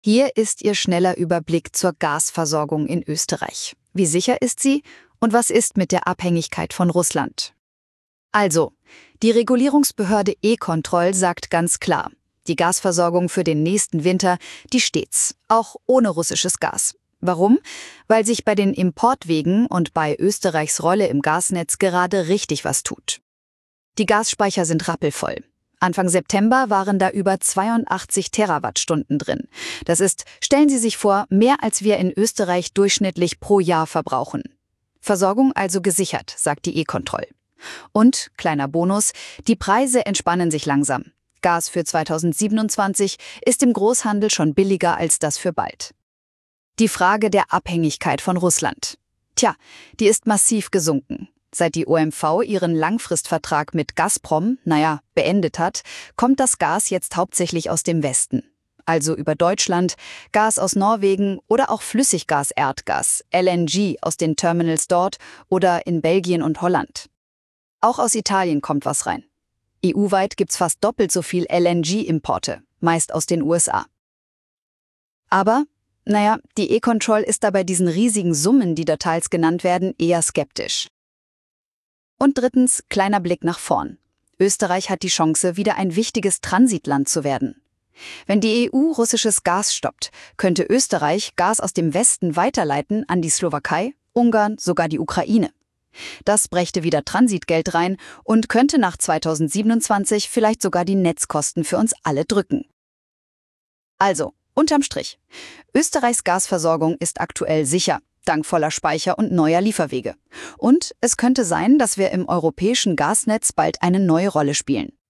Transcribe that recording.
Hier ist Ihr schneller Überblick zur Gasversorgung in Österreich. Wie sicher ist sie und was ist mit der Abhängigkeit von Russland? Also, die Regulierungsbehörde E-Control sagt ganz klar, die Gasversorgung für den nächsten Winter, die steht's, auch ohne russisches Gas. Warum? Weil sich bei den Importwegen und bei Österreichs Rolle im Gasnetz gerade richtig was tut. Die Gasspeicher sind rappelvoll. Anfang September waren da über 82 Terawattstunden drin. Das ist, stellen Sie sich vor, mehr als wir in Österreich durchschnittlich pro Jahr verbrauchen. Versorgung also gesichert, sagt die E-Control. Und, kleiner Bonus, die Preise entspannen sich langsam. Gas für 2027 ist im Großhandel schon billiger als das für bald. Die Frage der Abhängigkeit von Russland. Tja, die ist massiv gesunken. Seit die OMV ihren Langfristvertrag mit Gazprom, beendet hat, kommt das Gas jetzt hauptsächlich aus dem Westen. Also über Deutschland, Gas aus Norwegen oder auch Flüssiggas-Erdgas, LNG aus den Terminals dort oder in Belgien und Holland. Auch aus Italien kommt was rein. EU-weit gibt's fast doppelt so viel LNG-Importe, meist aus den USA. Aber, die E-Control ist da bei diesen riesigen Summen, die da teils genannt werden, eher skeptisch. Und drittens, kleiner Blick nach vorn. Österreich hat die Chance, wieder ein wichtiges Transitland zu werden. Wenn die EU russisches Gas stoppt, könnte Österreich Gas aus dem Westen weiterleiten an die Slowakei, Ungarn, sogar die Ukraine. Das brächte wieder Transitgeld rein und könnte nach 2027 vielleicht sogar die Netzkosten für uns alle drücken. Also, unterm Strich. Österreichs Gasversorgung ist aktuell sicher, dank voller Speicher und neuer Lieferwege. Und es könnte sein, dass wir im europäischen Gasnetz bald eine neue Rolle spielen.